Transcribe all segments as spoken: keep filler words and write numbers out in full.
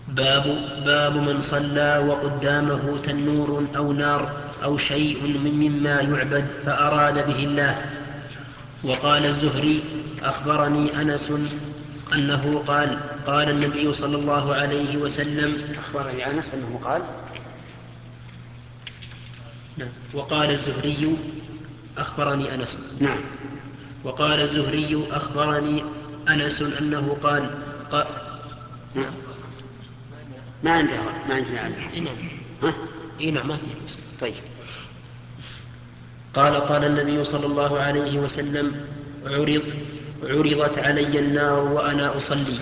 باب, باب من صلى وقدامه تنور أو نار أو شيء من مما يعبد فأراد به الله. وقال الزهري أخبرني أنس أنه قال قال النبي صلى الله عليه وسلم أخبرني أنس أنه قال نعم. وقال الزهري أخبرني أنس نعم. وقال الزهري أخبرني أنس أنه قال قال نعم. ما عندها ما عندنا إيه نعم. ها؟ إيه نعم ما في. طيب. قال قال النبي صلى الله عليه وسلم عرض عرضت علي النار وأنا أصلي.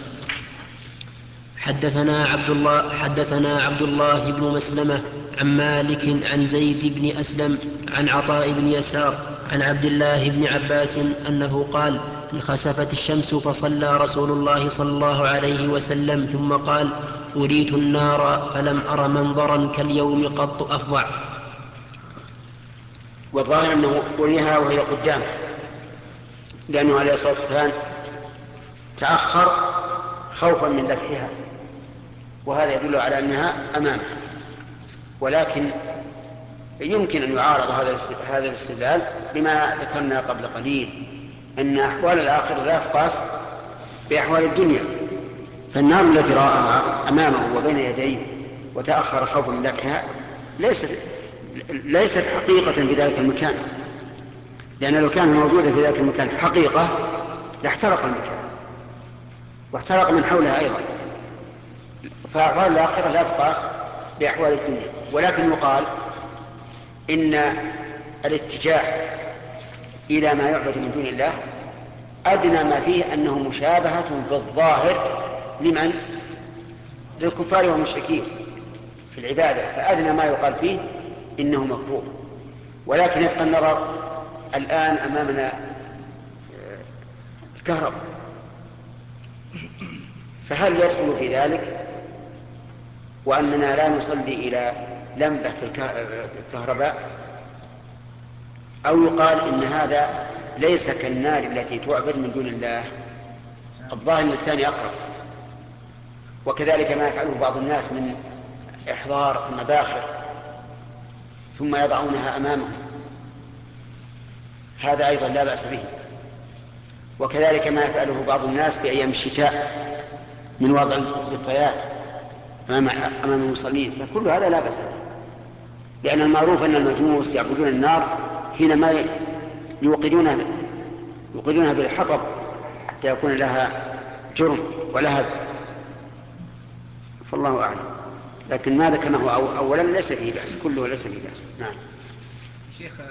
حدثنا عبد الله حدثنا عبد الله بن مسلمة عن مالك عن زيد بن أسلم عن عطاء بن يسار عن عبد الله بن عباس أنه قال انخسفت الشمس فصلى رسول الله صلى الله عليه وسلم ثم قال أريت النار فلم أر منظرا كاليوم قط أفظع. والظاهر أنه أريها وهي قدامه، لأنه عليه الصلاة والسلام تأخر خوفا من دفعها، وهذا يدل على أنها أمامه. ولكن يمكن أن يعارض هذا الاستدلال بما ذكرنا قبل قليل، أن أحوال الآخرة لا تقاس بأحوال الدنيا، فالنار التي رآها أمامه وبين يديه وتأخر خوفا من دفعها ليست ليست حقيقة في ذلك المكان، لأن لو كان موجودا في ذلك المكان حقيقة لاحترق المكان واحترق من حولها أيضا. فأحوال الآخرة لا تقاس بأحوال الدنيا. ولكن يقال إن الاتجاه إلى ما يعبد من دون الله أدنى ما فيه أنه مشابهة في الظاهر لمن؟ للكفار والمشركين في العبادة، فأدنى ما يقال فيه إنه مكروه. ولكن يبقى النظر الآن أمامنا الكهرباء، فهل يدخل في ذلك وأننا لا نصلي إلى لمبة في الكهرباء، أو يقال إن هذا ليس كالنار التي تعبد من دون الله؟ الظاهر أن الثاني أقرب. وكذلك ما يفعله بعض الناس من إحضار المباخر ثم يضعونها أمامهم، هذا أيضا لا بأس به. وكذلك ما يفعله بعض الناس في أيام الشتاء من وضع الضفايات أمام المصلين، فكل هذا لا بأس به، لأن المعروف أن المجوس يعبدون النار حينما يوقدونها يوقدونها بالحطب حتى يكون لها جرم ولهب، فالله أعلم. لكن ما ذكرناه أولا ليس فيه بأس، كله ليس فيه بأس. نعم.